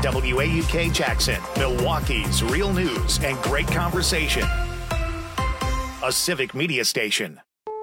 WAUK Jackson, Milwaukee's real news and great conversation. A civic media station.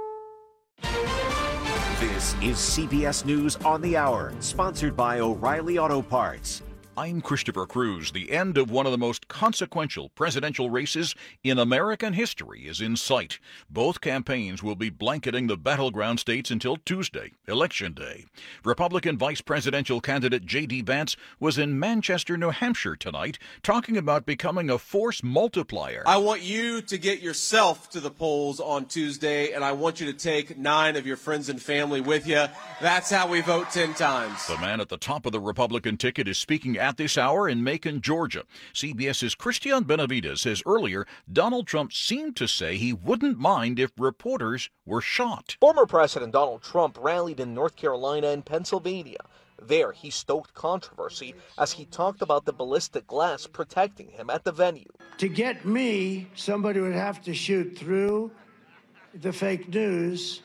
This is CBS News on the Hour, sponsored by O'Reilly Auto Parts. I'm Christopher Cruz. The end of one of the most consequential presidential races in American history is in sight. Both campaigns will be blanketing the battleground states until Tuesday, Election Day. Republican vice presidential candidate J.D. Vance was in Manchester, New Hampshire tonight, talking about becoming a force multiplier. I want you to get yourself to the polls on Tuesday, and I want you to take 9 of your friends and family with you. That's how we vote 10 times. The man at the top of the Republican ticket is speaking at this hour in Macon, Georgia. CBS's Christian Benavides says earlier Donald Trump seemed to say he wouldn't mind if reporters were shot. Former President Donald Trump rallied in North Carolina and Pennsylvania. There, he stoked controversy as he talked about the ballistic glass protecting him at the venue. To get me, somebody would have to shoot through the fake news,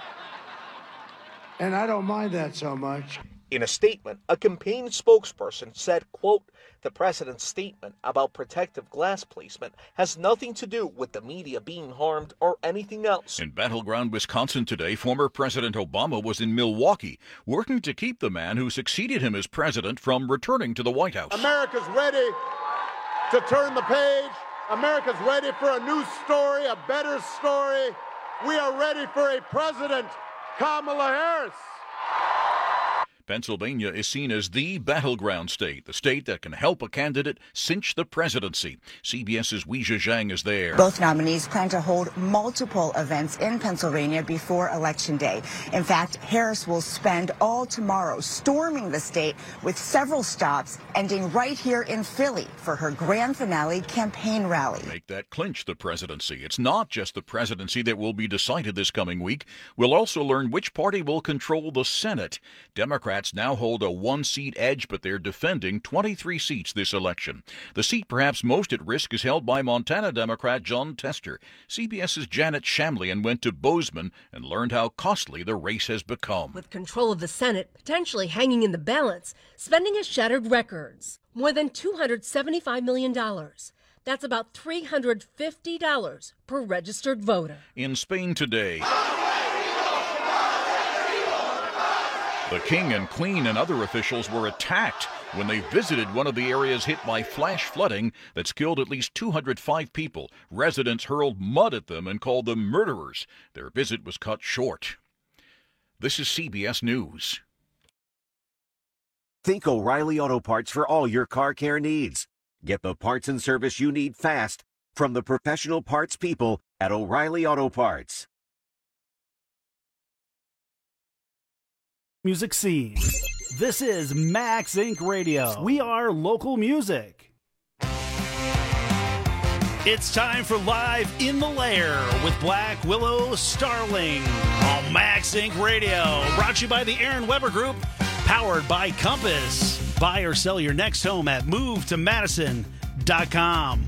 and I don't mind that so much. In a statement, a campaign spokesperson said, quote, "The president's statement about protective glass placement has nothing to do with the media being harmed or anything else." In battleground Wisconsin today, former President Obama was in Milwaukee, working to keep the man who succeeded him as president from returning to the White House. America's ready to turn the page. America's ready for a new story, a better story. We are ready for a president, Kamala Harris. Pennsylvania is seen as the battleground state, the state that can help a candidate cinch the presidency. CBS's Weijia Zhang is there. Both nominees plan to hold multiple events in Pennsylvania before Election Day. In fact, Harris will spend all tomorrow storming the state with several stops, ending right here in Philly for her grand finale campaign rally. Make that clinch the presidency. It's not just the presidency that will be decided this coming week. We'll also learn which party will control the Senate. Democrats now hold a one-seat edge, but they're defending 23 seats this election. The seat perhaps most at risk is held by Montana Democrat Jon Tester. CBS's Janet Shamlian went to Bozeman and learned how costly the race has become. With control of the Senate potentially hanging in the balance, spending has shattered records. More than $275 million. That's about $350 per registered voter. In Spain today, the king and queen and other officials were attacked when they visited one of the areas hit by flash flooding that's killed at least 205 people. Residents hurled mud at them and called them murderers. Their visit was cut short. This is CBS News. Think O'Reilly Auto Parts for all your car care needs. Get the parts and service you need fast from the professional parts people at O'Reilly Auto Parts. Music scene. This is Max Inc. Radio. We are local music. It's time for Live in the Lair with Black Willow Starling on Max Inc. Radio. Brought to you by the Aaron Weber Group, powered by Compass. Buy or sell your next home at movetomadison.com.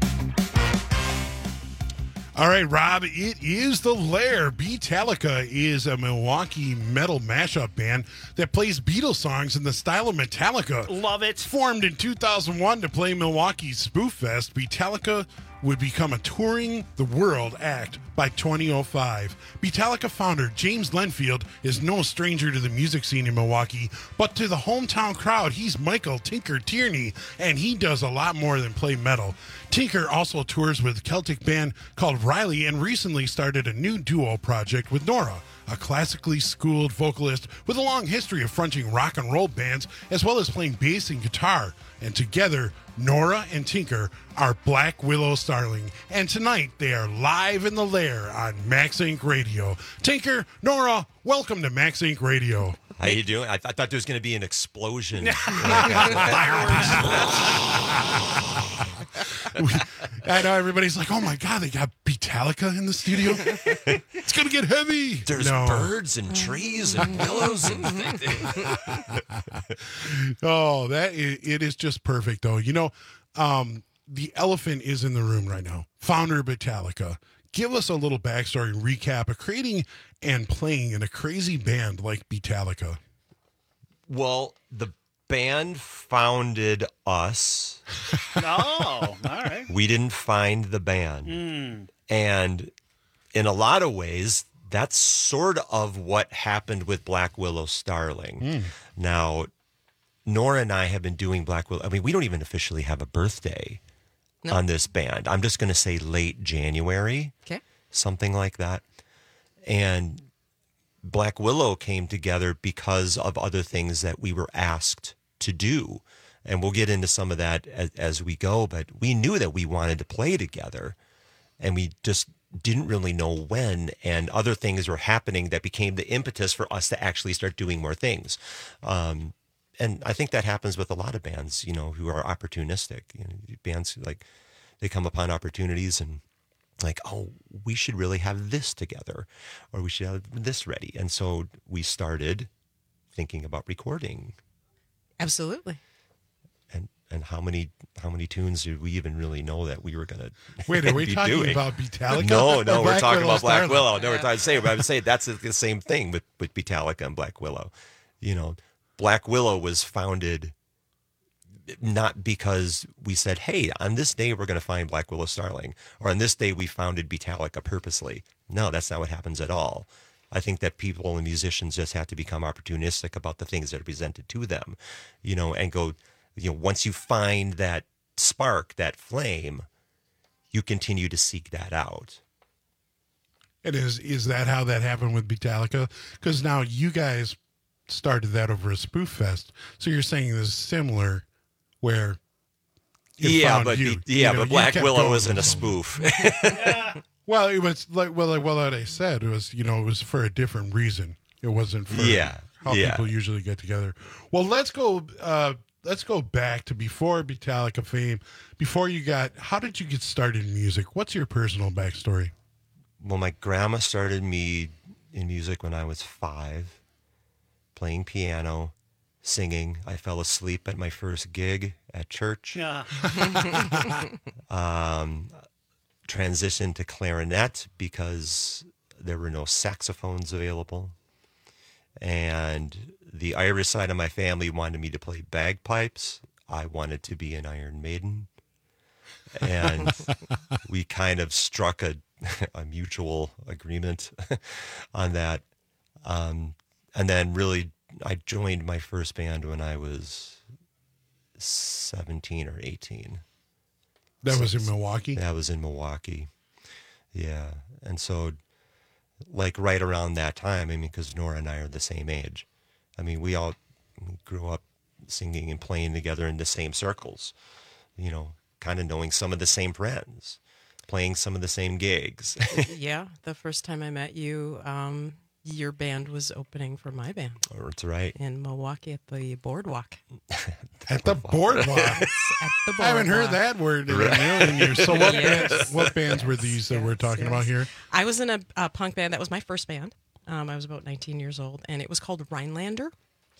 All right, Rob, it is The Lair. Beatallica is a Milwaukee metal mashup band that plays Beatles songs in the style of Metallica. Love it. Formed in 2001 to play Milwaukee's Spoof Fest, Beatallica would become a touring the world act by 2005. Beatallica founder James Lenfield is no stranger to the music scene in Milwaukee, but to the hometown crowd, he's Michael Tinker Tierney, and he does a lot more than play metal. Tinker also tours with a Celtic band called Riley and recently started a new duo project with Nora, a classically schooled vocalist with a long history of fronting rock and roll bands as well as playing bass and guitar. And together, Nora and Tinker are Black Willow Starling. And tonight, they are live in the Lair on Max Inc. Radio. Tinker, Nora, welcome to Max Inc. Radio. How you doing? I thought there was going to be an explosion. I know everybody's like, oh my God, they got Beatallica in the studio. It's going to get heavy. There's birds and trees and pillows. And it is just perfect, though. You know, the elephant is in the room right now. Founder of Beatallica. Give us a little backstory and recap of creating and playing in a crazy band like Beatallica. Well, the band founded us. Oh, all right. We didn't find the band. And in a lot of ways, that's sort of what happened with Black Willow Starling. Now, Nora and I have been doing Black Willow. I mean, we don't even officially have a birthday on this band. I'm just going to say late January, something like that. And Black Willow came together because of other things that we were asked to do. And we'll get into some of that as we go, but we knew that we wanted to play together, and we just didn't really know when, and other things were happening that became the impetus for us to actually start doing more things. And I think that happens with a lot of bands, you know, who are opportunistic. You know, bands, like, they come upon opportunities and like, oh, we should really have this together, or we should have this ready. And so we started thinking about recording. Absolutely. And how many tunes did we even really know that we were going to Wait, are we talking about Beatallica? No, we're talking about Black Starling? Willow. No, we're talking but I would say that's the same thing with Beatallica and Black Willow. You know, Black Willow was founded not because we said, hey, on this day we're going to find Black Willow Starling, or on this day we founded Beatallica purposely. No, that's not what happens at all. I think that people and musicians just have to become opportunistic about the things that are presented to them, you know, and go, you know, once you find that spark, that flame, you continue to seek that out. And is that how that happened with Beatallica? Because now you guys started that over a spoof fest. So you're saying this is similar, where but Black Willow isn't a spoof. Well, it was like I said, it was, you know, it was for a different reason. It wasn't for how people usually get together. Well, let's go back to before Beatallica fame. How did you get started in music? What's your personal backstory? Well, my grandma started me in music when I was 5, playing piano, singing. I fell asleep at my first gig at church. Yeah. Transitioned to clarinet because there were no saxophones available. And the Irish side of my family wanted me to play bagpipes. I wanted to be an Iron Maiden. And we kind of struck a mutual agreement on that. And then really, I joined my first band when I was 17 or 18. That was in Milwaukee? That was in Milwaukee. Yeah. And so, like, right around that time, I mean, because Nora and I are the same age. I mean, we grew up singing and playing together in the same circles, you know, kind of knowing some of the same friends, playing some of the same gigs. Yeah. The first time I met you, your band was opening for my band. Oh, that's right. In Milwaukee at the Boardwalk. At the Boardwalk? At the Boardwalk. I haven't heard that word in a million years. So what bands were these that we're talking about here? I was in a punk band. That was my first band. I was about 19 years old, and it was called Rhinelander.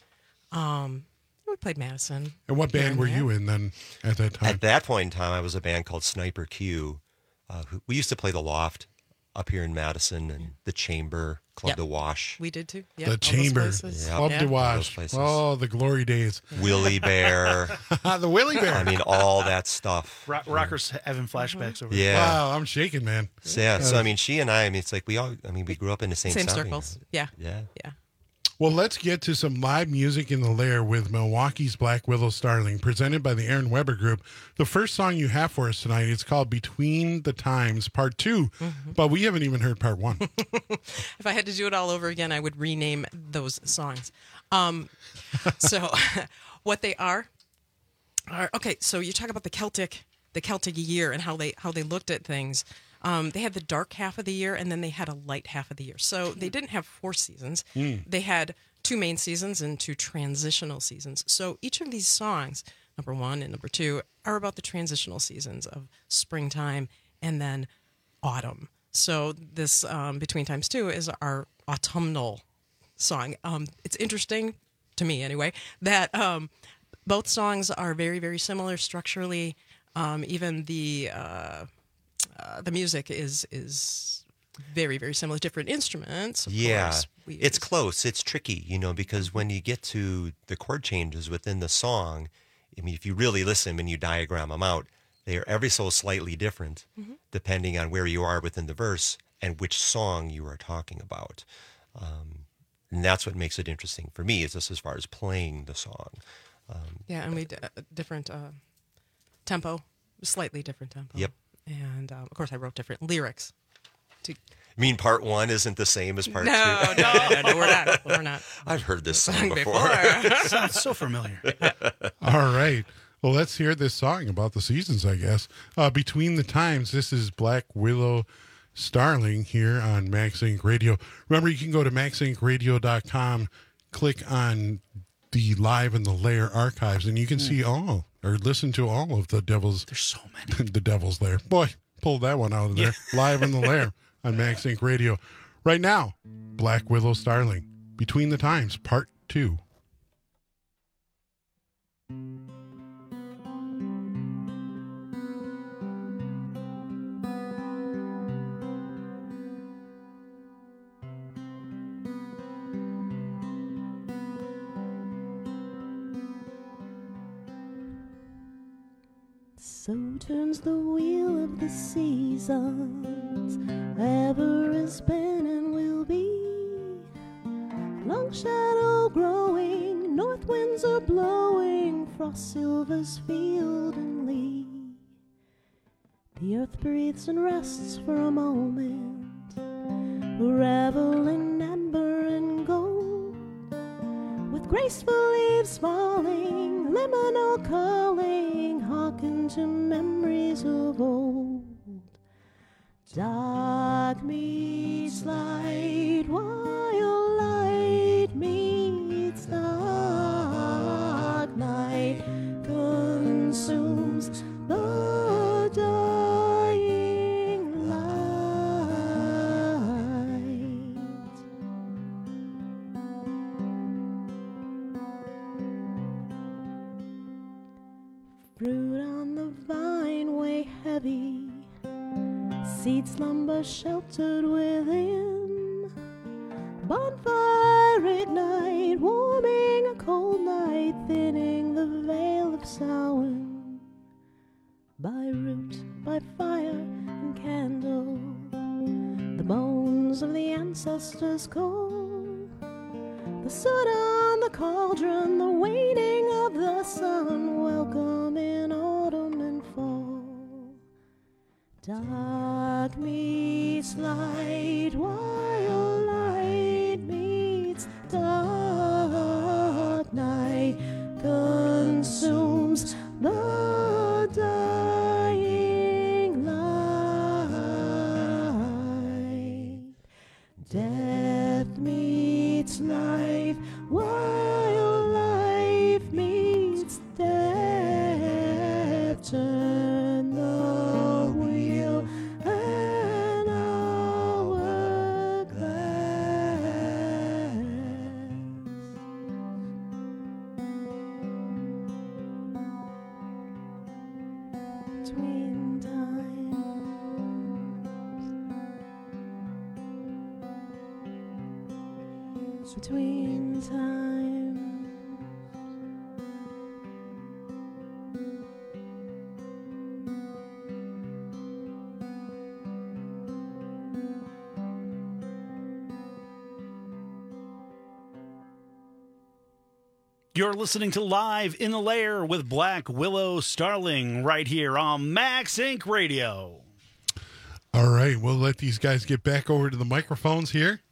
We played Madison. And what band were you in then at that time? At that point in time, I was a band called Sniper Q. We used to play the Loft up here in Madison and the Chamber, Club de Wash. We did too. The Chamber, Club de Wash. Oh, the glory days. Willie Bear. The Willie Bear. I mean, all that stuff. Rockers having flashbacks over. Yeah. Wow, I'm shaking, man. So, so I mean, she and I mean, it's like we grew up in the same circles. Yeah. Yeah. Yeah. Well, let's get to some live music in the Lair with Milwaukee's Black Willow Starling, presented by the Aaron Weber Group. The first song you have for us tonight is called Between the Times, Part 2, but we haven't even heard Part 1. If I had to do it all over again, I would rename those songs. So what they are okay, so you talk about the Celtic year and how they looked at things. They had the dark half of the year, and then they had a light half of the year. So they didn't have 4 seasons. They had 2 main seasons and 2 transitional seasons. So each of these songs, number 1 and number 2, are about the transitional seasons of springtime and then autumn. So this Between Times 2 is our autumnal song. It's interesting, to me anyway, that both songs are very, very similar structurally. Even the music is very, very similar, different instruments. Of course, it's close. It's tricky, because when you get to the chord changes within the song, I mean, if you really listen and you diagram them out, they are every so slightly different depending on where you are within the verse and which song you are talking about. And that's what makes it interesting for me, is just as far as playing the song. And we different tempo, slightly different tempo. Yep. And of course, I wrote different lyrics. You mean part 1 isn't the same as part 2? No, we're not. I've heard this song before. Sounds so familiar. All right. Well, let's hear this song about the seasons, I guess. Between the Times, this is Black Willow Starling here on Max Inc. Radio. Remember, you can go to maxincradio.com, click on the Live in the Lair archives, and you can see all, or listen to all of the Devil's. There's so many. The Devil's Lair. Boy, pulled that one out of there. Live in the Lair on Max Inc. Radio. Right now, Black Willow Starling, Between the Times, Part 2. So turns the wheel of the seasons, ever has been and will be. Long shadow growing, north winds are blowing, frost silvers field and lea. The earth breathes and rests for a moment, revel in amber and gold, with graceful leaves falling, liminal calling, hearken to memories of old. Dark meets light, while light meets dark. Night consumes the dying light. Fruit on the vine weigh heavy, seed slumber sheltered within. Bonfire ignite, warming a cold night, thinning the veil of Samhain. By root, by fire and candle, the bones of the ancestors call. The soot on the cauldron, the waning of the sun, welcome in autumn and fall. Dark meets light, while light meets dark. Night consumes the dying light. Death meets life, while life meets death. Turn the wheel and hourglass. Between times, between times. You're listening to Live in the Lair with Black Willow Starling right here on Max Inc. Radio. All right, we'll let these guys get back over to the microphones here.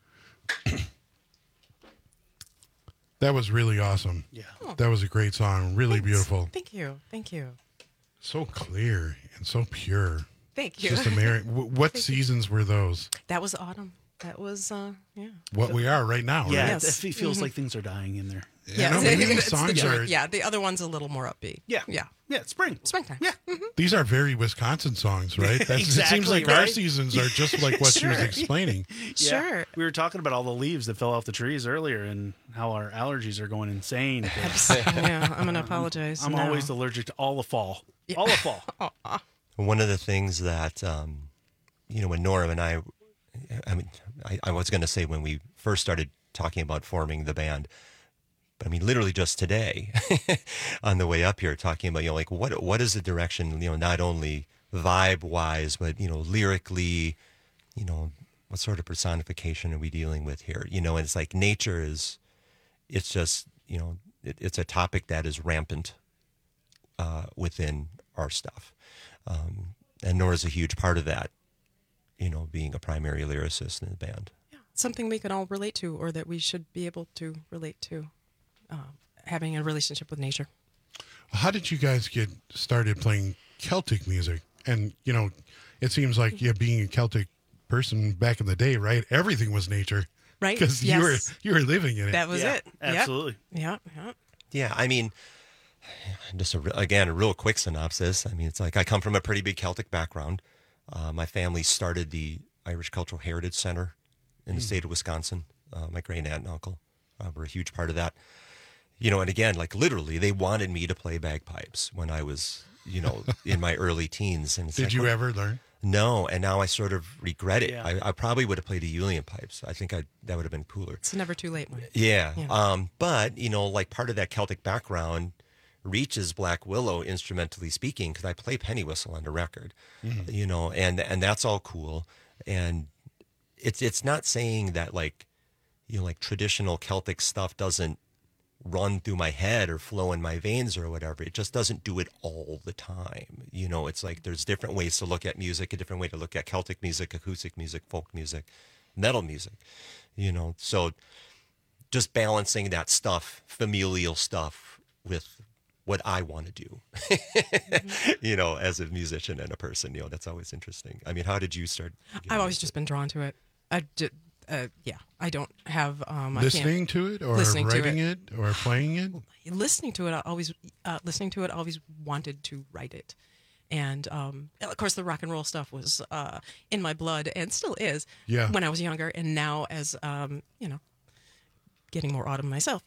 That was really awesome. Yeah. That was a great song. Really beautiful. Thank you. Thank you. So clear and so pure. Thank you. Just what seasons were those? That was autumn. That was, What we are right now, Yeah, right? it feels like things are dying in there. Yeah, no, maybe these songs are... Yeah, the other one's a little more upbeat. Yeah. Yeah. Yeah, Springtime. Yeah. These are very Wisconsin songs, right? It seems like our seasons are just like what she was explaining. Yeah. Sure. We were talking about all the leaves that fell off the trees earlier and how our allergies are going insane. Yeah, I'm going to apologize. I'm always allergic to all the fall. All the fall. One of the things that, when Nora and I I mean, I was going to say when we first started talking about forming the band, but I mean, literally just today on the way up here, talking about, like what is the direction, not only vibe wise, but, lyrically, what sort of personification are we dealing with here? And it's like nature it's just, it's a topic that is rampant within our stuff. And Nora's a huge part of that, being a primary lyricist in the band. Yeah, something we can all relate to, or that we should be able to relate to, having a relationship with nature. How did you guys get started playing Celtic music? And, it seems like being a Celtic person back in the day, right? Everything was nature. Right. Because you were living in it. That was it. Absolutely. Yeah. Yeah, I mean, just a real quick synopsis. I mean, it's like I come from a pretty big Celtic background. My family started the Irish Cultural Heritage Center in the state of Wisconsin. My great aunt and uncle were a huge part of that. And again, like literally, they wanted me to play bagpipes when I was, in my early teens. And Did you ever learn? No, and now I sort of regret it. Yeah. I probably would have played the Uilleann pipes. I think that would have been cooler. It's never too late, Mike. Yeah. Yeah. But, like part of that Celtic background reaches Black Willow instrumentally speaking, because I play penny whistle on the record, and that's all cool. And it's not saying that like traditional Celtic stuff doesn't run through my head or flow in my veins or whatever. It just doesn't do it all the time. It's like there's different ways to look at music, a different way to look at Celtic music, acoustic music, folk music, metal music, so just balancing that stuff, familial stuff, with what I want to do, as a musician and a person, that's always interesting. I mean, how did you start? I've always just been drawn to it. I don't have listening to it or writing it or playing it. Listening to it, I always wanted to write it, and of course the rock and roll stuff was in my blood and still is. Yeah. When I was younger, and now as getting more autumn myself.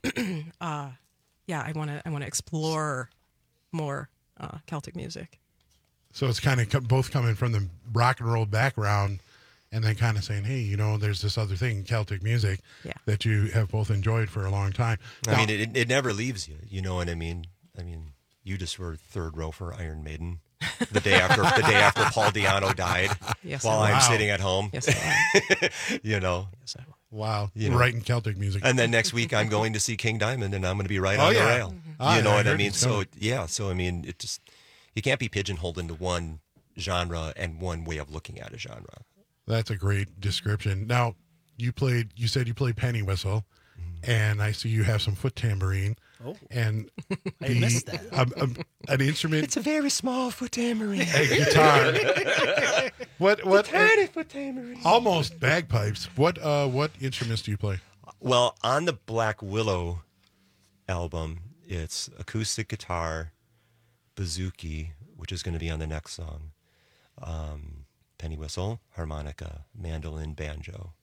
I want to explore more Celtic music. So it's kind of both coming from the rock and roll background, and then kind of saying, hey, there's this other thing, Celtic music, that you have both enjoyed for a long time. I mean, it never leaves you. You know what I mean? I mean, you just were third row for Iron Maiden the day after Paul Di'Anno died. Yes, while I'm sitting at home. Yes, I Yes, I will. Wow, writing Celtic music. And then next week I'm going to see King Diamond, and I'm going to be on the rail. Mm-hmm. You know what I mean? So I mean, it just, you can't be pigeonholed into one genre and one way of looking at a genre. That's a great description. Now, you said you played penny whistle, and I see you have some foot tambourine. Oh, and I missed that. An instrument. It's a very small foot tambourine. A guitar. What? Tiny foot tambourine. Almost bagpipes. What instruments do you play? Well, on the Black Willow album, it's acoustic guitar, bouzouki, which is going to be on the next song, penny whistle, harmonica, mandolin, banjo,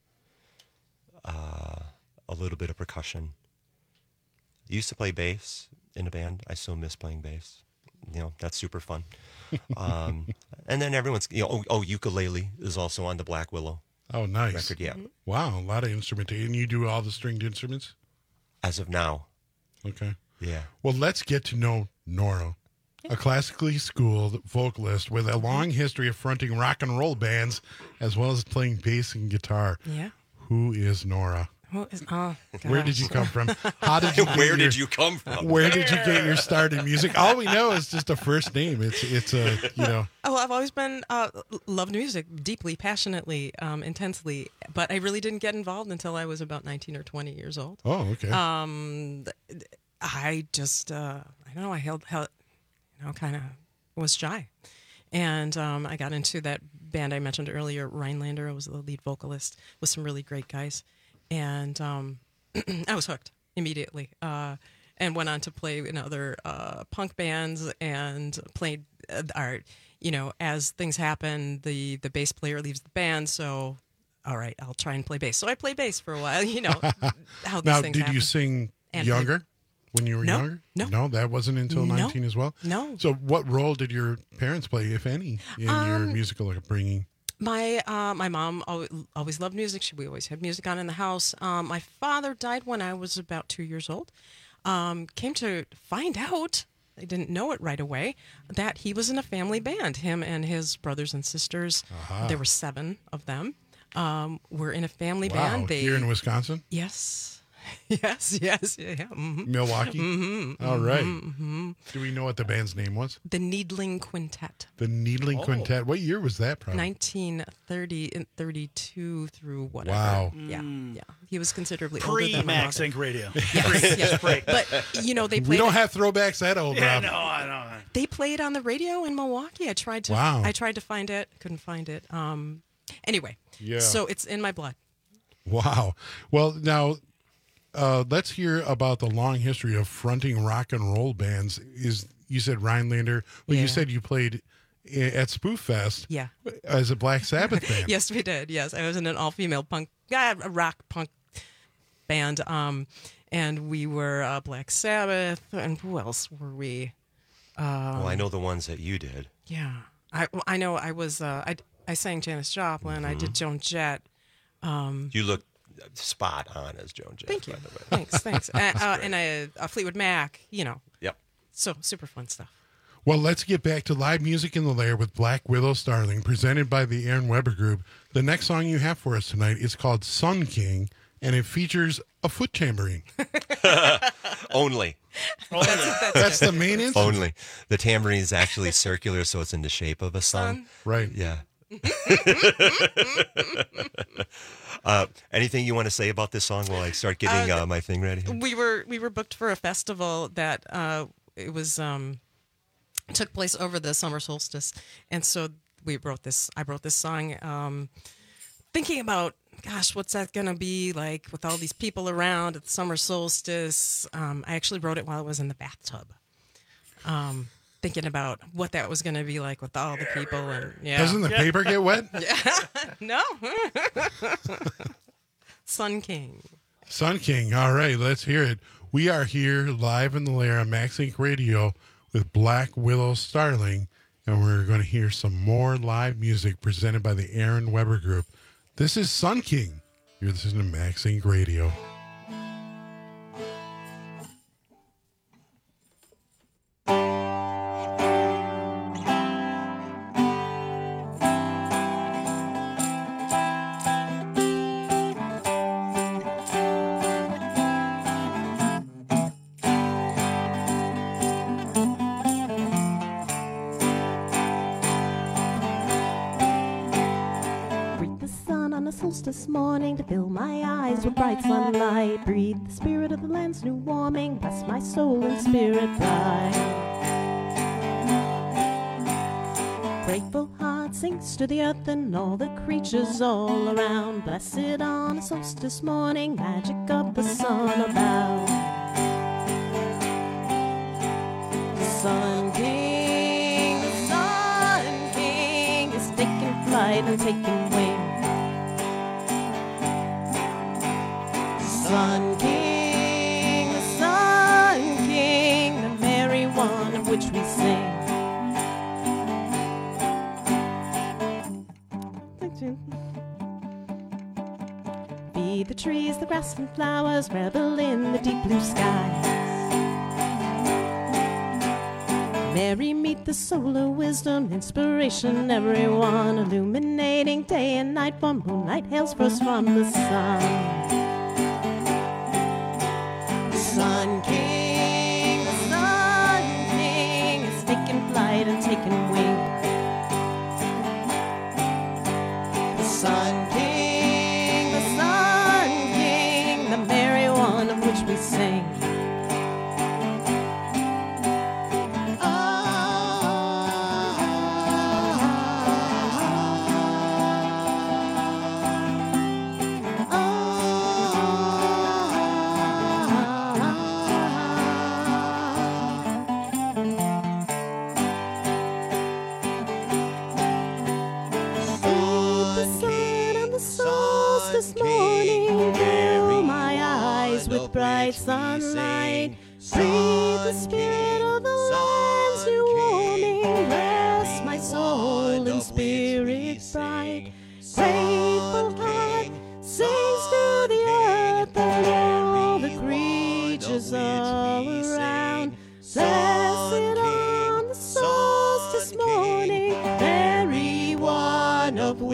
a little bit of percussion. I used to play bass in a band. I still miss playing bass. That's super fun. And then everyone's, ukulele is also on the Black Willow. Oh, nice. Record, yeah. Wow, a lot of instrumentation. And you do all the stringed instruments? As of now. Okay. Yeah. Well, let's get to know Nora, a classically schooled vocalist with a long history of fronting rock and roll bands, as well as playing bass and guitar. Yeah. Who is Nora? Where did you come from? How did you? Where did you come from? Where did you get your start in music? All we know is just a first name. It's Oh, I've always been loved music deeply, passionately, intensely, but I really didn't get involved until I was about 19 or 20 years old. Oh, okay. I just I don't know. I held kind of was shy, and I got into that band I mentioned earlier, Rhinelander. I was the lead vocalist with some really great guys. And I was hooked immediately, and went on to play in other punk bands and played art. As things happen, the bass player leaves the band, so all right, I'll try and play bass. So I played bass for a while. How these now, things did happen. you sing younger? When you were younger? No, that wasn't until 19 as well? No. So what role did your parents play, if any, in your musical upbringing? My mom always loved music. We always had music on in the house. My father died when I was about 2 years old. Came to find out, I didn't know it right away, that he was in a family band. Him and his brothers and sisters, there were 7 of them, were in a family band. Here in Wisconsin? Yes. Yes. Yeah. Mm-hmm. Milwaukee? Mm-hmm. All right. Mm-hmm. Do we know what the band's name was? The Needling Quintet. The Needling Quintet. What year was that, probably? 1930 and 32 through whatever. Wow. Yeah. He was considerably older than my Pre-Max mother. Inc. Radio. Yes. But, they played... We don't have throwbacks that old, Rob. No, I don't. They played on the radio in Milwaukee. I tried to find it. Couldn't find it. Anyway. Yeah. So it's in my blood. Wow. Well, now... let's hear about the long history of fronting rock and roll bands. You said Rhinelander. Well, you said you played at Spoof Fest. Yeah. As a Black Sabbath band. Yes, we did. Yes, I was in an all-female rock punk band. And we were Black Sabbath. And who else were we? Well, I know the ones that you did. Yeah, I know. I was. I sang Janis Joplin. I did Joan Jett. You look spot on as Joan Jett. Thank you. By the way. Thanks. And a Fleetwood Mac. Yep. So super fun stuff. Well, let's get back to live music in the lair with Black Willow Starling, presented by the Aaron Weber Group. The next song you have for us tonight is called Sun King, and it features a foot tambourine. Only. That's the main instance? Only. The tambourine is actually circular, so it's in the shape of a sun. Right. Yeah. Anything you want to say about this song while I start getting my thing ready? We were booked for a festival that it was took place over the summer solstice, and so I wrote this song thinking about, gosh, what's that gonna be like with all these people around at the summer solstice. I actually wrote it while I was in the bathtub. Thinking about what that was going to be like with all the people. And Doesn't the paper get wet? No. Sun King. Sun King. All right, let's hear it. We are here live in the lair on Max Inc. Radio with Black Willow Starling, and we're going to hear some more live music presented by the Aaron Weber Group. This is Sun King. You're listening to Max Inc. Radio. This morning to fill my eyes with bright sunlight. Breathe the spirit of the land's new warming. Bless my soul and spirit bright. Grateful heart sinks to the earth and all the creatures all around. Blessed on a solstice morning, magic of the sun about. The Sun King is taking flight and taking wing. Sun King, the merry one of which we sing. Be the trees, the grass and flowers, revel in the deep blue skies. Merry meet the solar wisdom, inspiration, everyone, illuminating day and night, for moonlight hails first from the sun. Sun King is taking flight and taking wing. The Sun King, the merry one of which we sing. Bright sunlight, breathe the spirit of the land's new warming. Bless my soul and spirit bright.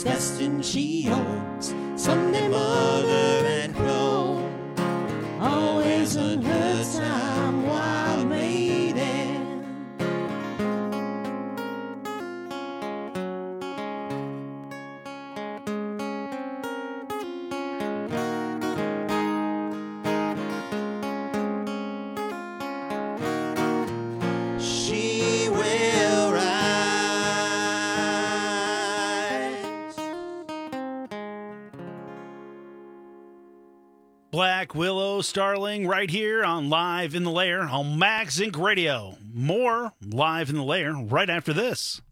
It's destined she owns someday mother and crone. Always on her time, wild maiden. She will rise. Black Willow Starling right here on Live in the Lair on Max Inc. Radio. More Live in the Lair right after this.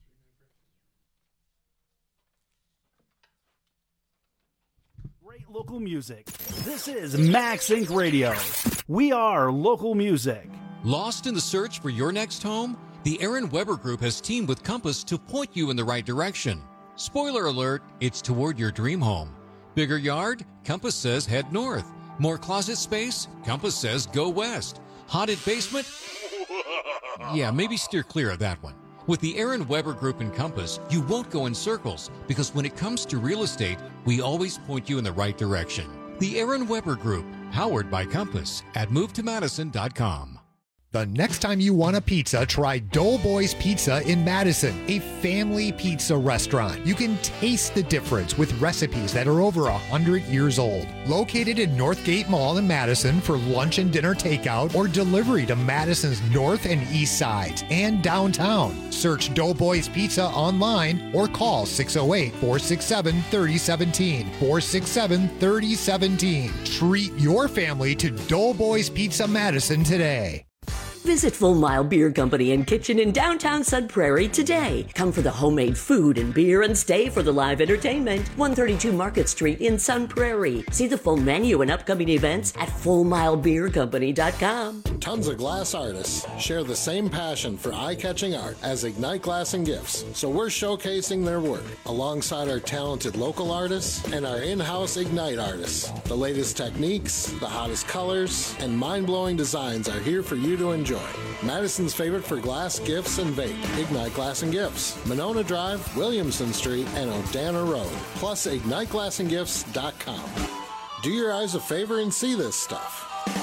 Great local music. This is Max Inc. Radio. We are local music. Lost in the search for your next home? The Aaron Weber Group has teamed with Compass to point you in the right direction. Spoiler alert, it's toward your dream home. Bigger yard? Compass says head north. More closet space? Compass says go west. Haunted basement? Yeah, maybe steer clear of that one. With the Aaron Weber Group and Compass, you won't go in circles because when it comes to real estate, we always point you in the right direction. The Aaron Weber Group, powered by Compass at movetomadison.com. The next time you want a pizza, try Doughboys Pizza in Madison, a family pizza restaurant. You can taste the difference with recipes that are over 100 years old. Located in Northgate Mall in Madison for lunch and dinner takeout or delivery to Madison's north and east sides and downtown. Search Doughboys Pizza online or call 608-467-3017. 467-3017. Treat your family to Doughboys Pizza Madison today. Visit Full Mile Beer Company and Kitchen in downtown Sun Prairie today. Come for the homemade food and beer and stay for the live entertainment. 132 Market Street in Sun Prairie. See the full menu and upcoming events at FullMileBeerCompany.com. Tons of glass artists share the same passion for eye-catching art as Ignite Glass and Gifts, so we're showcasing their work alongside our talented local artists and our in-house Ignite artists. The latest techniques, the hottest colors, and mind-blowing designs are here for you to enjoy. Madison's favorite for glass, gifts, and vape. Ignite Glass and Gifts. Monona Drive, Williamson Street, and Odana Road. Plus, IgniteGlassandGifts.com. Do your eyes a favor and see this stuff.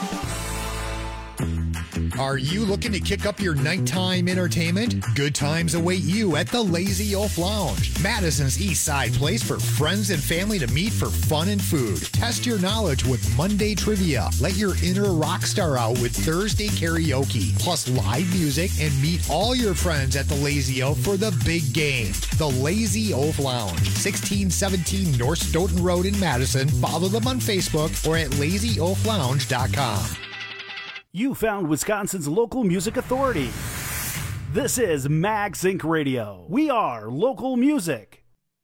Are you looking to kick up your nighttime entertainment? Good times await you at the Lazy Oaf Lounge, Madison's East Side place for friends and family to meet for fun and food. Test your knowledge with Monday trivia. Let your inner rock star out with Thursday karaoke, plus live music, and meet all your friends at the Lazy Oaf for the big game. The Lazy Oaf Lounge, 1617 North Stoughton Road in Madison. Follow them on Facebook or at lazyoaflounge.com. You found Wisconsin's local music authority. This is Max Inc. Radio. We are local music.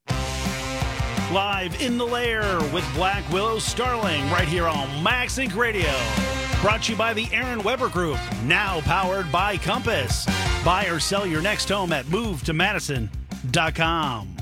Live in the Lair with Black Willow Starling right here on Max Inc. Radio. Brought to you by the Aaron Weber Group, now powered by Compass. Buy or sell your next home at movetomadison.com.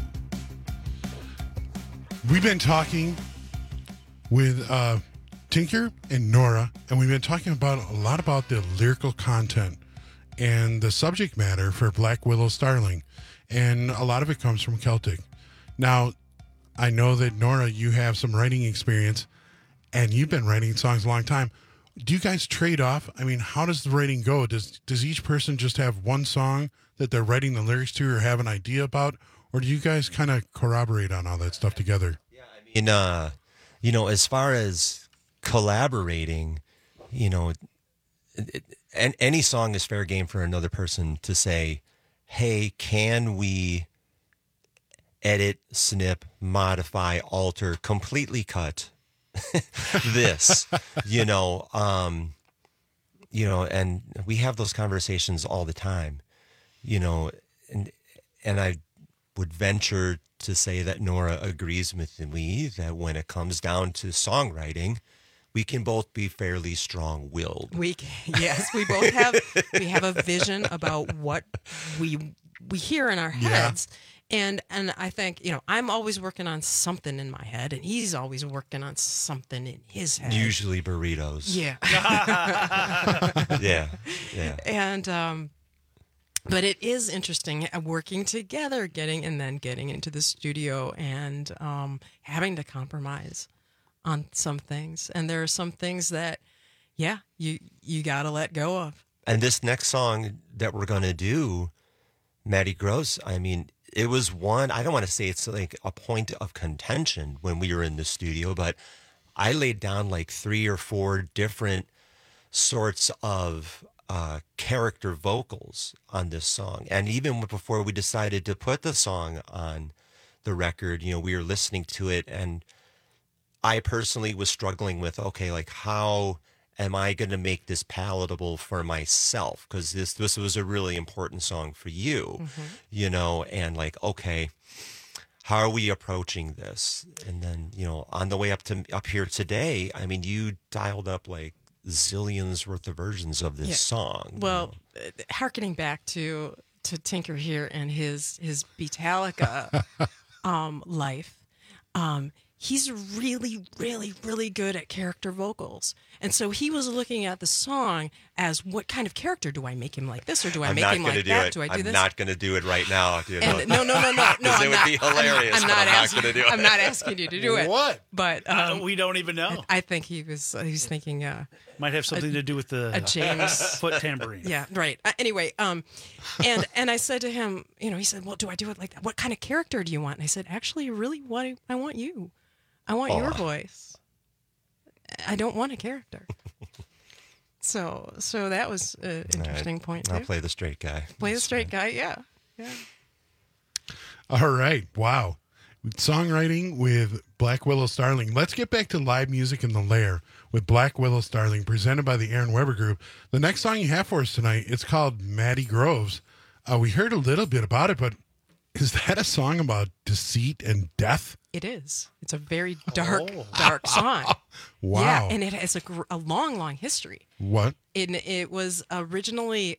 We've been talking with Tinker and Nora, and we've been talking about a lot about the lyrical content and the subject matter for Black Willow Starling, and a lot of it comes from Celtic. Now, I know that, Nora, you have some writing experience, and you've been writing songs a long time. Do you guys trade off? I mean, how does the writing go? Does each person just have one song that they're writing the lyrics to or have an idea about, or do you guys kind of corroborate on all that stuff together? Yeah, I mean, you know, as far as collaborating, you know, and any song is fair game for another person to say, hey, can we edit, snip, modify, alter, completely cut this, you know, and we have those conversations all the time, you know, and I would venture to say that Nora agrees with me that when it comes down to songwriting, we can both be fairly strong-willed. Yes, we both have a vision about what we hear in our heads. Yeah. And I think, you know, I'm always working on something in my head, and he's always working on something in his head. Usually burritos. Yeah. Yeah. And But it is interesting working together, getting into the studio and having to compromise on some things. And there are some things that, you got to let go of. And this next song that we're going to do, Maddie Groves, I mean, it was one, I don't want to say it's like a point of contention when we were in the studio, but I laid down like 3 or 4 different sorts of character vocals on this song. And even before we decided to put the song on the record, we were listening to it, and I personally was struggling with, okay, like how am I going to make this palatable for myself? Because this was a really important song for you, and like, okay, how are we approaching this? And then, on the way up here today, I mean, you dialed up like zillions worth of versions of this song. Well, hearkening back to Tinker here and his Beatallica life, he's really, really, really good at character vocals. And so he was looking at the song as, what kind of character do I make him like this, or do I make him like that? Do I do this? I'm not going to do it right now. No. Because it would be hilarious. I'm not asking you to do it. What? But we don't even know. I think he was thinking might have something to do with a James foot tambourine. Yeah, right. Anyway, and I said to him, he said, well, do I do it like that? What kind of character do you want? And I said, actually, really, I want you. I want your voice. I don't want a character. So that was an interesting point too. I'll play the straight guy. Play the straight guy, yeah. All right, wow. Songwriting with Black Willow Starling. Let's get back to live music in the Lair with Black Willow Starling, presented by the Aaron Weber Group. The next song you have for us tonight, it's called Maddie Groves. We heard a little bit about it, but is that a song about deceit and death? It is. It's a very dark song. Wow. Yeah, and it has a long, long history. What? It was originally,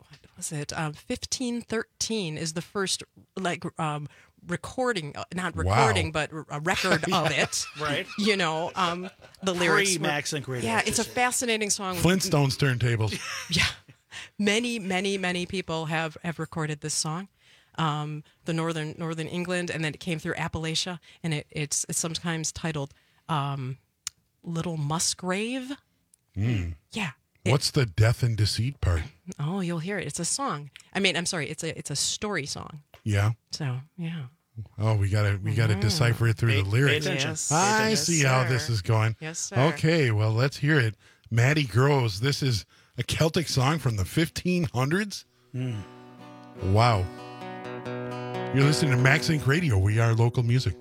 1513 is the first, recording, not recording, but a record of it. Right. The lyrics. Pre-Maxink Radio. Yeah, it's a fascinating song. Flintstones turntables. Yeah. Many, many, many people have recorded this song. The northern England, and then it came through Appalachia, and it's sometimes titled Little Musgrave. Yeah. What's the death and deceit part? Oh, you'll hear it. It's a song. I mean, I'm sorry. It's a story song. Yeah. So yeah. Oh, we gotta decipher it through the lyrics. Yes. I see how this is going. Yes, sir. Okay, well, let's hear it. Maddie Groves. This is a Celtic song from the 1500s. Wow. You're listening to Max Inc. Radio. We are local music.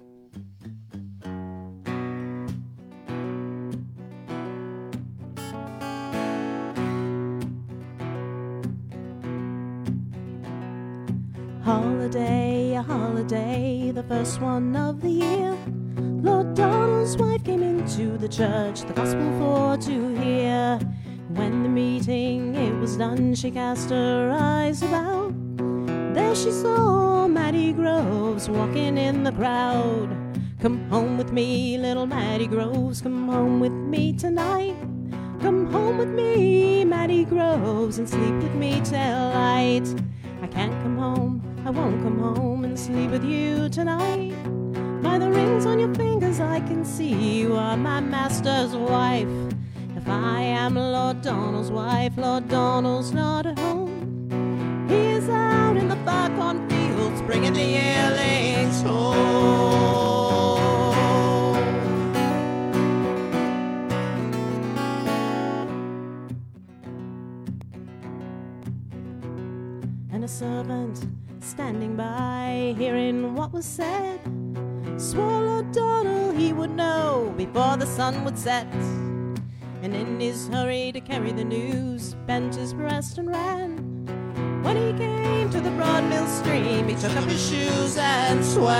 Holiday, a holiday, the first one of the year. Lord Donald's wife came into the church, the gospel for to hear. When the meeting it was done, she cast her eyes about. There she saw Maddie Groves walking in the crowd. Come home with me, little Maddie Groves, come home with me tonight. Come home with me, Maddie Groves, and sleep with me till light. I can't come home, I won't come home and sleep with you tonight. By the rings on your fingers I can see you are my master's wife. If I am Lord Donald's wife, Lord Donald's not at home. He is out in the far cornfields bringing the yearlings home. And a servant standing by, hearing what was said, swore Lord Donald he would know before the sun would set. And in his hurry to carry the news, bent his breast and ran. When he came to the broad mill stream, he took up his shoes and swam.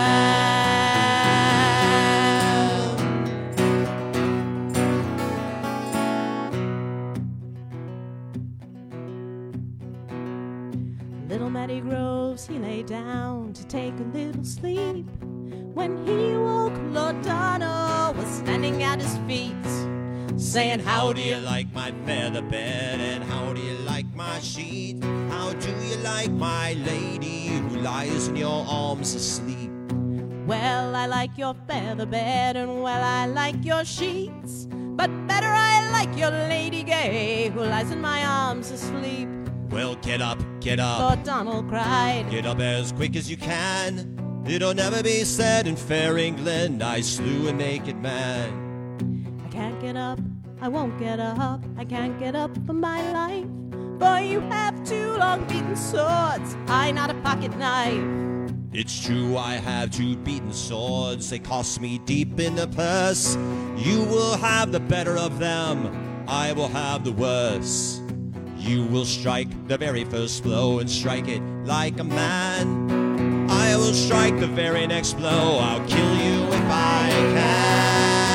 Little Maddie Groves, he lay down to take a little sleep. When he woke, Lord Donald was standing at his feet. saying, how do you like my feather bed, and how do you like my sheet? How do you like my lady who lies in your arms asleep? Well, I like your feather bed, and well, I like your sheets, but better I like your lady gay who lies in my arms asleep. Well, get up, get up. Lord Donald cried. Get up as quick as you can. It'll never be said in fair England, I slew a naked man. I can't get up, I won't get up, I can't get up for my life. For you have two long beaten swords, I not a pocket knife. It's true, I have two beaten swords. They cost me deep in the purse. You will have the better of them, I will have the worse. You will strike the very first blow and strike it like a man. I will strike the very next blow, I'll kill you if I can.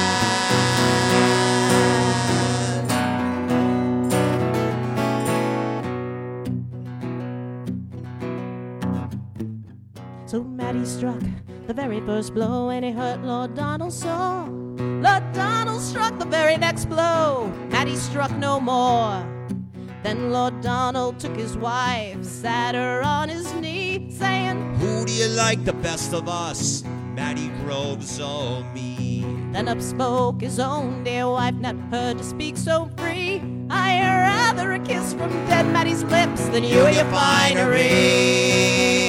So Matty struck the very first blow, and he hurt Lord Donald so. Lord Donald struck the very next blow, Matty struck no more. Then Lord Donald took his wife, sat her on his knee, saying, who do you like the best of us, Matty Groves or me? Then up spoke his own dear wife, not heard to speak so free. I rather a kiss from dead Matty's lips than you and your finery.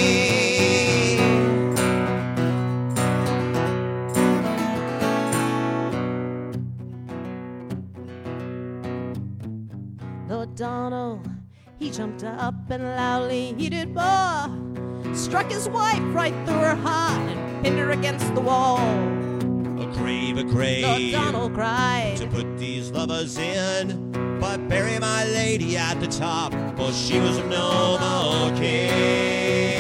Lord Donald, he jumped up and loudly he did bore, struck his wife right through her heart and pinned her against the wall. A grave, Lord Donald cried, to put these lovers in, but bury my lady at the top, for she was of no more kin.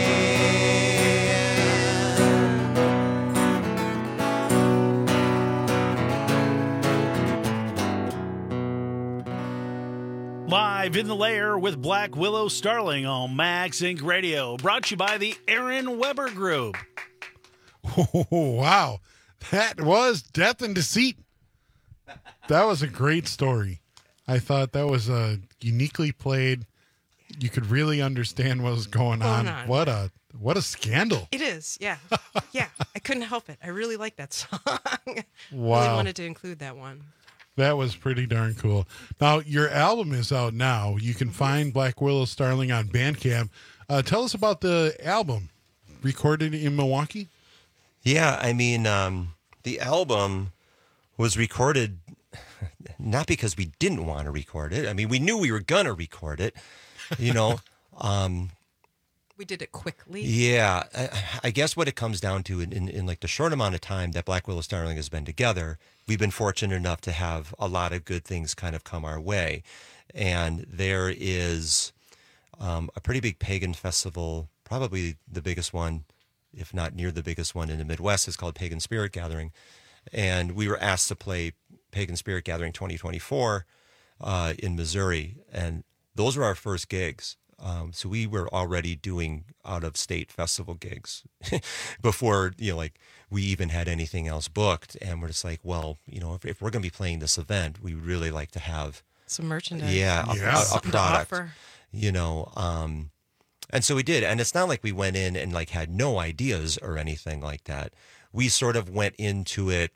Live in the Lair with Black Willow Starling on Max Inc. Radio. Brought to you by the Aaron Weber Group. Oh, wow. That was Death and Deceit. That was a great story. I thought that was uniquely played. You could really understand what was going on. What a scandal. It is, yeah. Yeah, I couldn't help it. I really like that song. Wow. Really wanted to include that one. That was pretty darn cool. Now, your album is out now. You can find Black Willow Starling on Bandcamp. Tell us about the album. Recorded in Milwaukee? Yeah, I mean, the album was recorded not because we didn't want to record it. I mean, we knew we were going to record it, you know. We did it quickly. Yeah, I guess what it comes down to in like the short amount of time that Black Willow Starling has been together, we've been fortunate enough to have a lot of good things kind of come our way. And there is a pretty big pagan festival, probably the biggest one, if not near the biggest one in the Midwest, is called Pagan Spirit Gathering. And we were asked to play Pagan Spirit Gathering 2024 in Missouri. And those were our first gigs. So we were already doing out-of-state festival gigs before, you know, like we even had anything else booked. And we're just like, well, you know, if we're going to be playing this event, we really like to have some merchandise. Yeah, a product, you know. And so we did. And it's not like we went in and like had no ideas or anything like that. We sort of went into it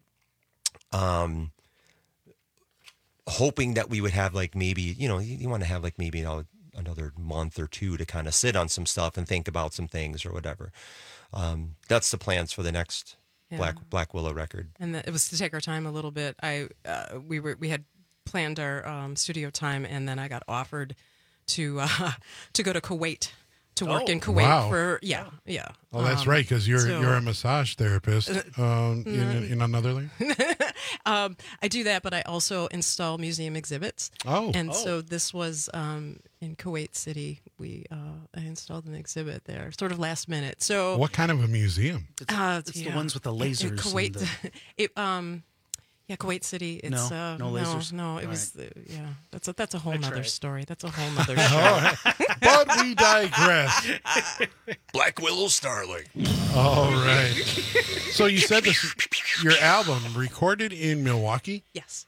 hoping that we would have like maybe, you know, you want to have like maybe, you know, another month or two to kind of sit on some stuff and think about some things or whatever. That's the plans for the next Black Willow record. And it was to take our time a little bit. We had planned our studio time, and then I got offered to go to Kuwait to work in Kuwait for Oh, that's right, because you're a massage therapist in another lane. I do that, but I also install museum exhibits. So this was in Kuwait City. I installed an exhibit there, sort of last minute. So what kind of a museum? It's the ones with the lasers. In Kuwait, Kuwait City. It's no lasers. No, it was. That's a whole nother story. That's a whole nother show. But we digress. Black Willow Starling. All right. So you said your album recorded in Milwaukee? Yes.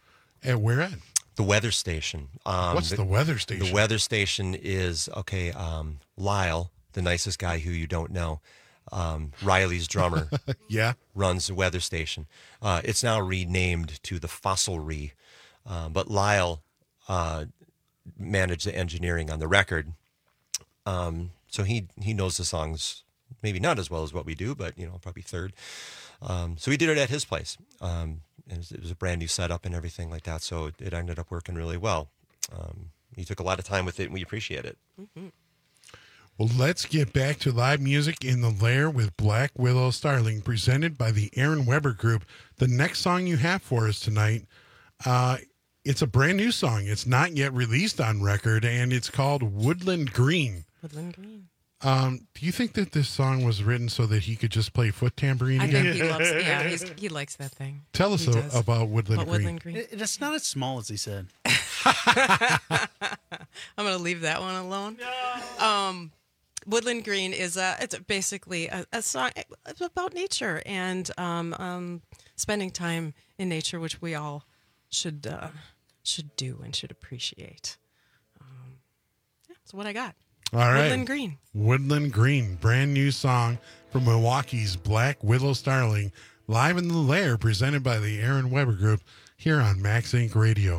At where at? The weather station. What's the weather station? The weather station is, Lyle, the nicest guy who you don't know, Riley's drummer, runs the weather station. It's now renamed to the Fossilry, but Lyle managed the engineering on the record. So he knows the songs maybe not as well as what we do, but probably third. So we did it at his place. It was a brand new setup and everything like that. So it ended up working really well. He took a lot of time with it, and we appreciate it. Mm-hmm. Well, let's get back to live music in the Lair with Black Willow Starling, presented by the Aaron Weber Group. The next song you have for us tonight, it's a brand new song. It's not yet released on record, and it's called Woodland Green. Woodland Green. Do you think that this song was written so that he could just play foot tambourine I again? think he loves. Yeah, he likes that thing. Tell us about Woodland Green. It's not as small as he said. I'm going to leave that one alone. No. Woodland Green is it's basically a song about nature and spending time in nature, which we all should do and should appreciate. That's what I got. All right. Woodland Green. Woodland Green, brand new song from Milwaukee's Black Willow Starling, live in the Lair, presented by the Aaron Weber Group here on Max Inc. Radio.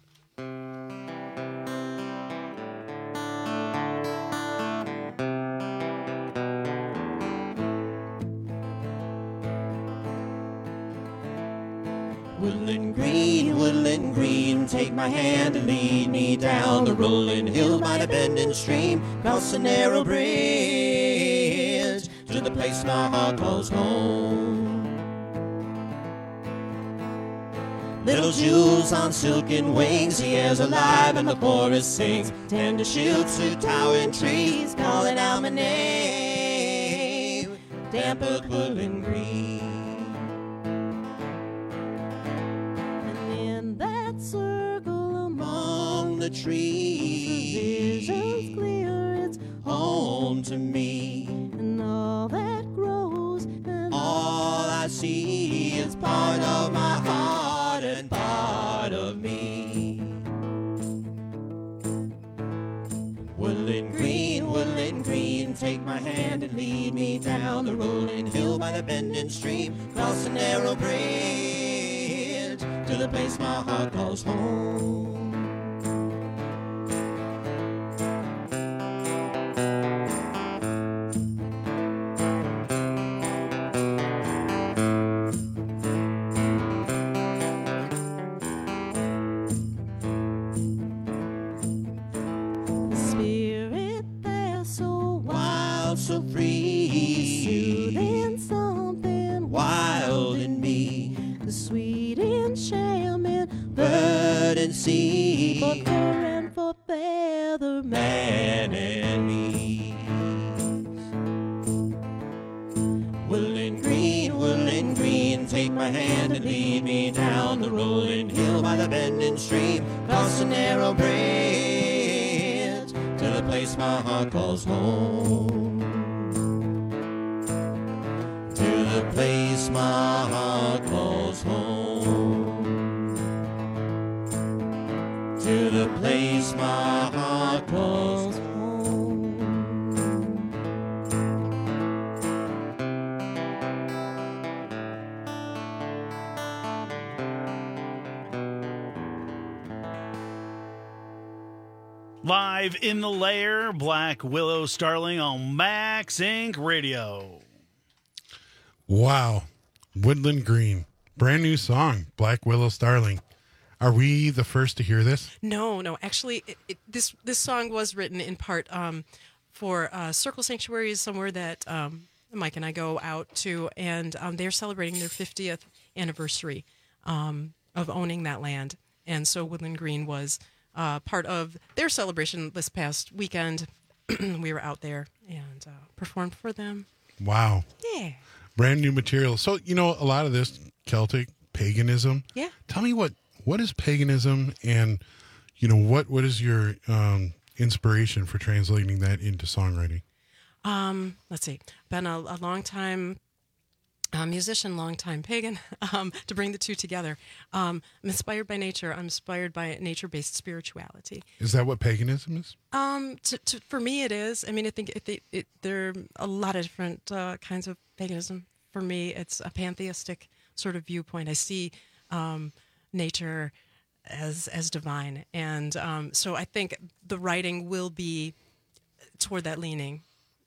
Woodland green, take my hand and lead me down the rolling hill by the bending stream, across the narrow bridge, to the place my heart calls home. Little jewels on silken wings, the air's alive and the forest sings, tender shoots through towering trees, calling out my name, damp earth, woodland green. Circle among the trees, visions clear, it's home to me, and all that grows, and all I see is part of my heart and part of me. Woodland green, take my hand and lead me down the rolling hill by the bending stream, across the narrow bridge, to the place my heart calls home. the spirit there so Wild, so free, soothing, something wild in me, the sweet enchantment, bird and sea, for fur and for feather, man and me. Woodland green, take my hand and lead me down the rolling hill by the bending stream, across the narrow bridge, to the place my heart calls home. To the place my heart calls home. To the place my heart calls home. Live in the Lair, Black Willow Starling on Max Inc. Radio. Wow. Woodland Green, brand new song, Black Willow Starling. Are we the first to hear this? No. Actually, this song was written in part for Circle Sanctuary, somewhere that Mike and I go out to, and they're celebrating their 50th anniversary of owning that land. And so Woodland Green was part of their celebration this past weekend. We were out there and performed for them. Wow. Yeah. Brand new material. So, a lot of this Celtic paganism. Yeah. Tell me what is paganism, and, what is your inspiration for translating that into songwriting? Let's see. Been a long time musician, longtime pagan, to bring the two together. I'm inspired by nature. I'm inspired by nature-based spirituality. Is that what paganism is? For me, it is. I mean, I think there are a lot of different kinds of paganism. For me, it's a pantheistic sort of viewpoint. I see nature as divine, and so I think the writing will be toward that leaning.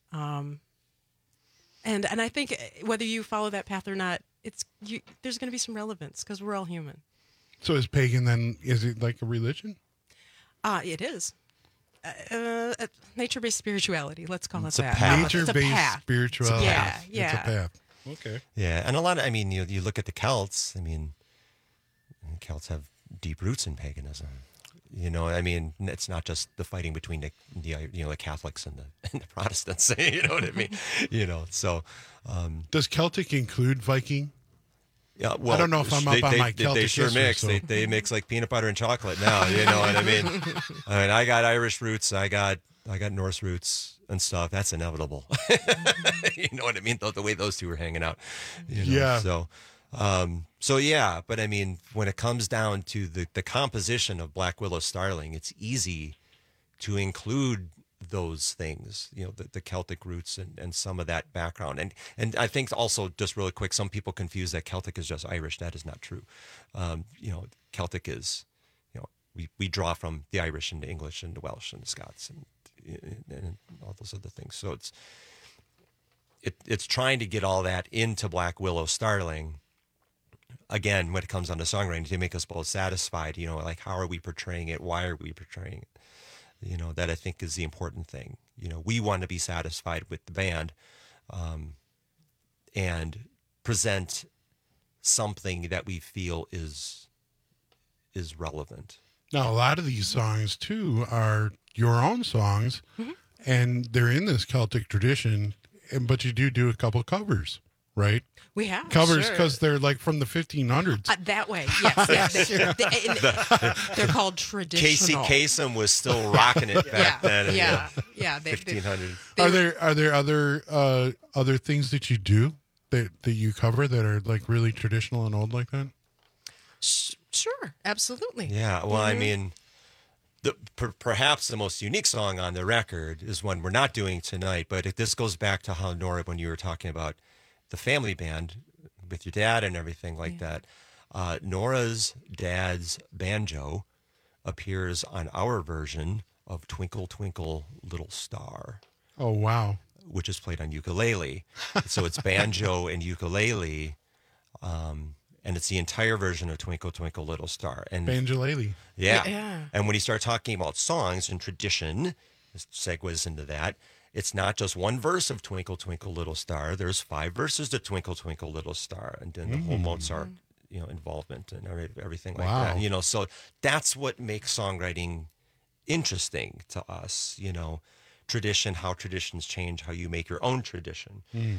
And I think whether you follow that path or not, there's going to be some relevance because we're all human. So is pagan then, is it like a religion? It is. Nature-based spirituality, let's call it It's a that. path. Nature-based spirituality. Yeah. It's a path. Okay. Yeah, and a lot of, I mean, you look at the Celts, I mean, Celts have deep roots in paganism. You know, I mean, it's not just the fighting between the Catholics and the Protestants. You know what I mean? You know, so does Celtic include Viking? Yeah, well, I don't know if I'm up on my Celtic They sure history, mix. so. They mix like peanut butter and chocolate now. You know what I mean? I got Irish roots. I got Norse roots and stuff. That's inevitable. You know what I mean? The way those two were hanging out. You know? Yeah. So yeah, but I mean, when it comes down to the composition of Black Willow Starling, it's easy to include those things, you know, the Celtic roots and some of that background. And I think also, just really quick, some people confuse that Celtic is just Irish. That is not true. You know, Celtic is, you know, we draw from the Irish and the English and the Welsh and the Scots and all those other things. So it's trying to get all that into Black Willow Starling. Again, when it comes on to songwriting, to make us both satisfied, you know, like how are we portraying it? Why are we portraying it? You know, that I think is the important thing. You know, we want to be satisfied with the band and present something that we feel is relevant. Now, a lot of these songs, too, are your own songs, and they're in this Celtic tradition, but you do a couple covers, right? We have covers because they're like from the 1500s. That way, yes. They're called traditional. Casey Kasem was still rocking it back then. Yeah. 1500. Are there other things that you do that you cover that are like really traditional and old like that? Sure, absolutely. Yeah. Well, I mean, perhaps the most unique song on the record is one we're not doing tonight, but this goes back to how, Nora, when you were talking about the family band with your dad and everything like that. Nora's dad's banjo appears on our version of Twinkle, Twinkle, Little Star. Oh, wow. Which is played on ukulele. So it's banjo and ukulele, and it's the entire version of Twinkle, Twinkle, Little Star. And Banjolele. Yeah. And when you start talking about songs and tradition, this segues into that. It's not just one verse of Twinkle, Twinkle, Little Star. There's 5 verses to Twinkle, Twinkle, Little Star. And then the whole Mozart, you know, involvement and everything like that. You know, so that's what makes songwriting interesting to us, you know, tradition, how traditions change, how you make your own tradition.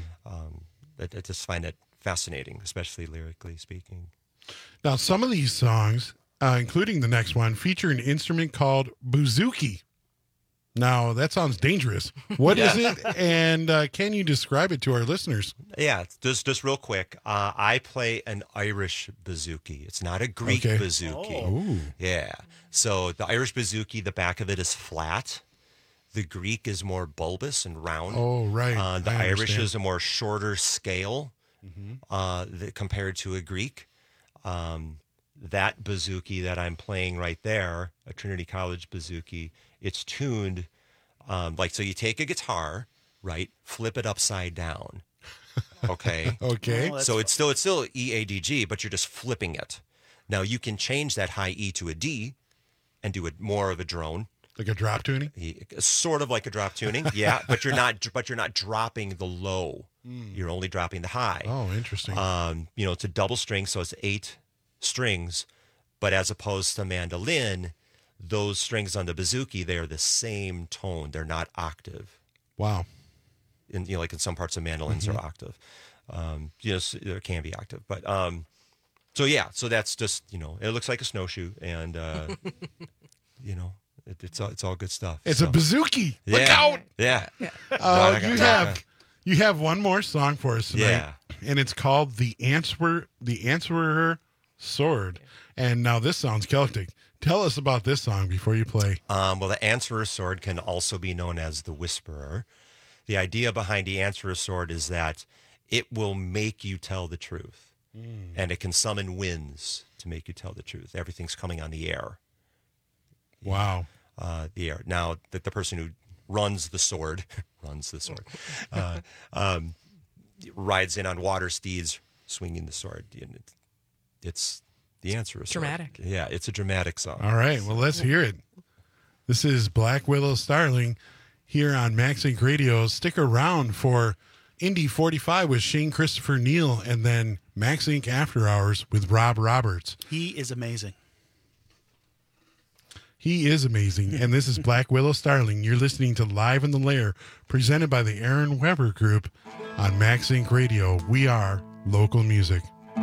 I just find it fascinating, especially lyrically speaking. Now, some of these songs, including the next one, feature an instrument called bouzouki. Now, that sounds dangerous. What is it, and can you describe it to our listeners? Yeah, just real quick. I play an Irish bouzouki. It's not a Greek bouzouki. Oh. Yeah. So the Irish bouzouki, the back of it is flat. The Greek is more bulbous and round. Oh, right. The Irish is a more shorter scale compared to a Greek. That bouzouki that I'm playing right there, a Trinity College bouzouki, it's tuned so you take a guitar, right, flip it upside down. Okay. Okay. So it's still E, A, D, G, but you're just flipping it. Now you can change that high E to a D and do it more of a drone. Like a drop tuning? Sort of like a drop tuning, yeah. But you're not dropping the low. You're only dropping the high. Oh, interesting. You know, it's a double string, so it's 8 strings. But as opposed to mandolin, those strings on the bouzouki, they're the same tone. They're not octave. Wow. Like in some parts of mandolins are octave. There can be octave. But so that's just, you know, it looks like a snowshoe, and you know, it's all good stuff. It's a bouzouki. Look out! Yeah. You have one more song for us tonight. Yeah. And it's called The Answerer Sword. And now this sounds Celtic. Tell us about this song before you play. Well, the Answerer Sword can also be known as the Whisperer. The idea behind the Answerer Sword is that it will make you tell the truth. And it can summon winds to make you tell the truth. Everything's coming on the air. Wow. The air. Now, the person who runs the sword, rides in on water steeds, swinging the sword. It's the Answerer Sword. Dramatic. Yeah, it's a dramatic song. All right. Well, let's hear it. This is Black Willow Starling here on Max Inc. Radio. Stick around for Indy 45 with Shane Christopher Neal, and then Max Inc. After Hours with Rob Roberts. He is amazing. He is amazing. And this is Black Willow Starling. You're listening to Live in the Lair, presented by the Aaron Weber Group on Max Inc. Radio. We are local music.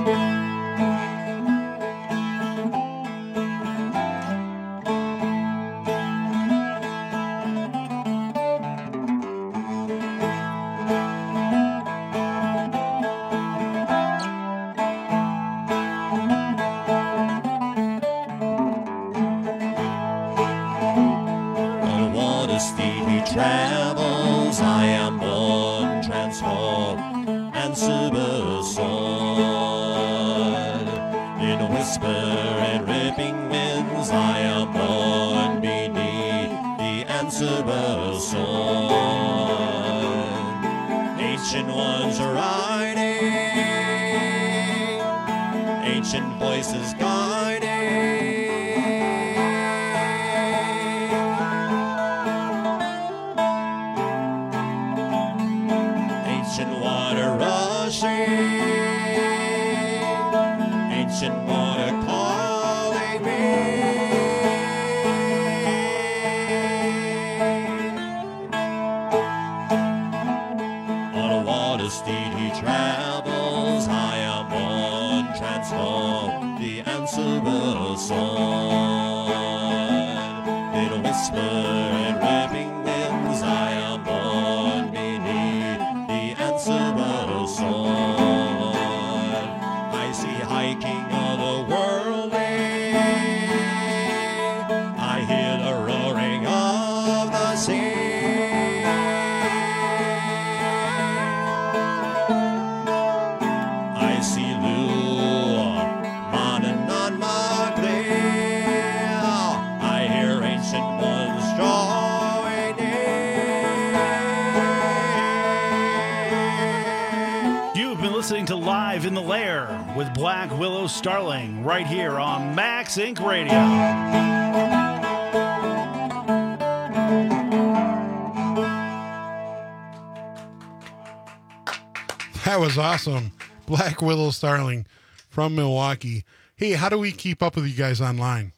Travels, I am born, transformed, and super sword. In a whisper and ripping winds, I am born beneath the Answerer sword. Ancient ones are riding, ancient voices guiding. Ancient water calling me. On a water steed he travels, I am born, transformed, the Answerer sword. In a whisper and ripping winds, I am born beneath the Answerer sword. Hiking otherworldly, I hear the roaring of the sea. I see Lou running on my clear. I hear ancient ones drawing near. You've been listening to Live in the Lair with Black Willow Starling right here on Max Inc. Radio. That was awesome. Black Willow Starling from Milwaukee. Hey, how do we keep up with you guys online?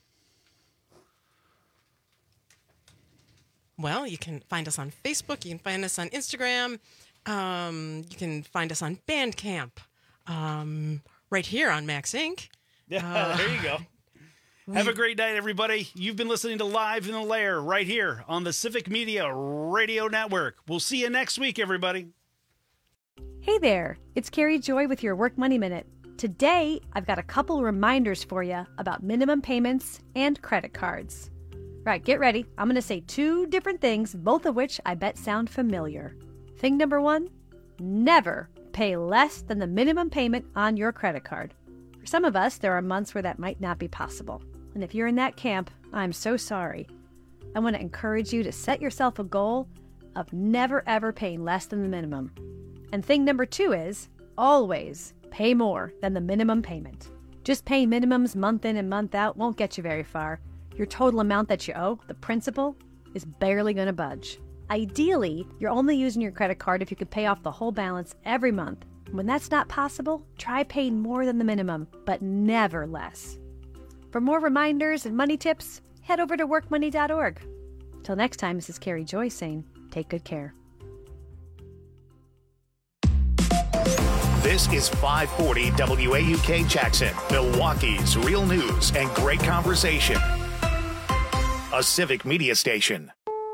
Well, you can find us on Facebook. You can find us on Instagram. You can find us on Bandcamp. Right here on Max Inc. Yeah, there you go. Have a great night, everybody. You've been listening to Live in the Lair right here on the Civic Media Radio Network. We'll see you next week, everybody. Hey there, it's Carrie Joy with your Work Money Minute. Today, I've got a couple reminders for you about minimum payments and credit cards. Right, get ready. I'm going to say two different things, both of which I bet sound familiar. Thing number one, never pay less than the minimum payment on your credit card. For some of us, there are months where that might not be possible. And if you're in that camp, I'm so sorry. I want to encourage you to set yourself a goal of never ever paying less than the minimum. And thing number two is always pay more than the minimum payment. Just paying minimums month in and month out won't get you very far. Your total amount that you owe, the principal, is barely going to budge. Ideally, you're only using your credit card if you could pay off the whole balance every month. When that's not possible, try paying more than the minimum, but never less. For more reminders and money tips, head over to workmoney.org. Till next time, this is Carrie Joy saying, take good care. This is 540 WAUK Jackson, Milwaukee's real news and great conversation. A Civic Media station.